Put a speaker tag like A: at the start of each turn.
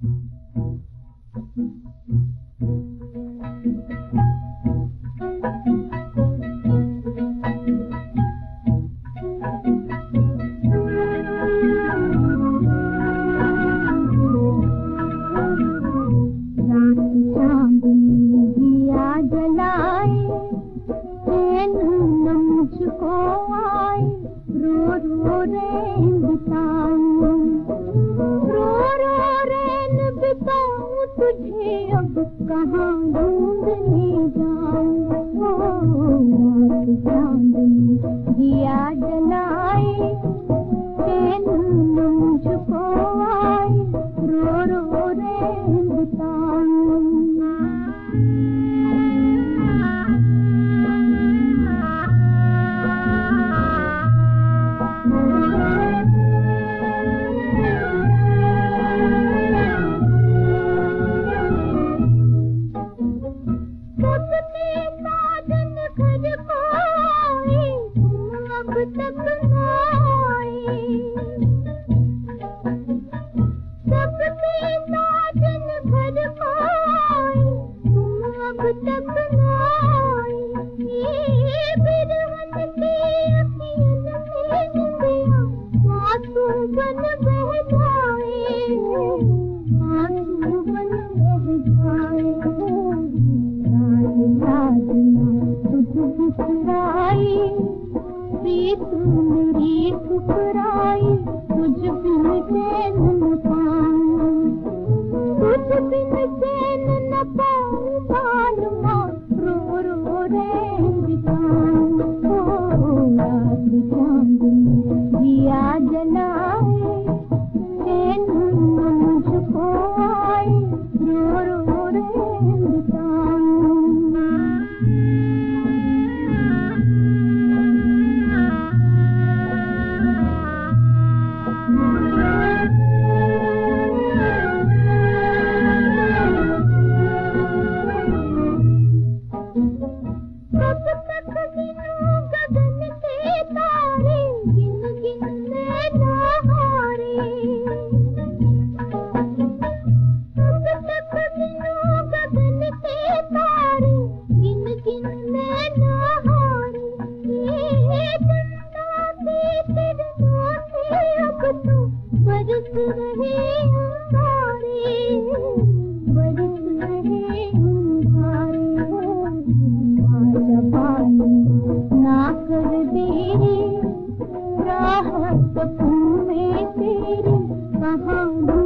A: तुझे अब कहाँ ढूंढने जाऊं, चांदनी दिया जलाए, चैन न मुझको आए, रो रो रैन बिताऊं। प्रीत मेरी ठुकराई, तुझ बिन चैन न पाऊं, तुझ बिन चैन न पाऊं, बालमा रो रो रैन बिताऊं। रात चांदनी दिया जलाए, चैन न मुझको आए, रो रो रैन बिताऊं। बरस रहे अंगारे, बरस रहे अंगारे, आजा पानी ना कर देरी, राहत में तेरी कहाँ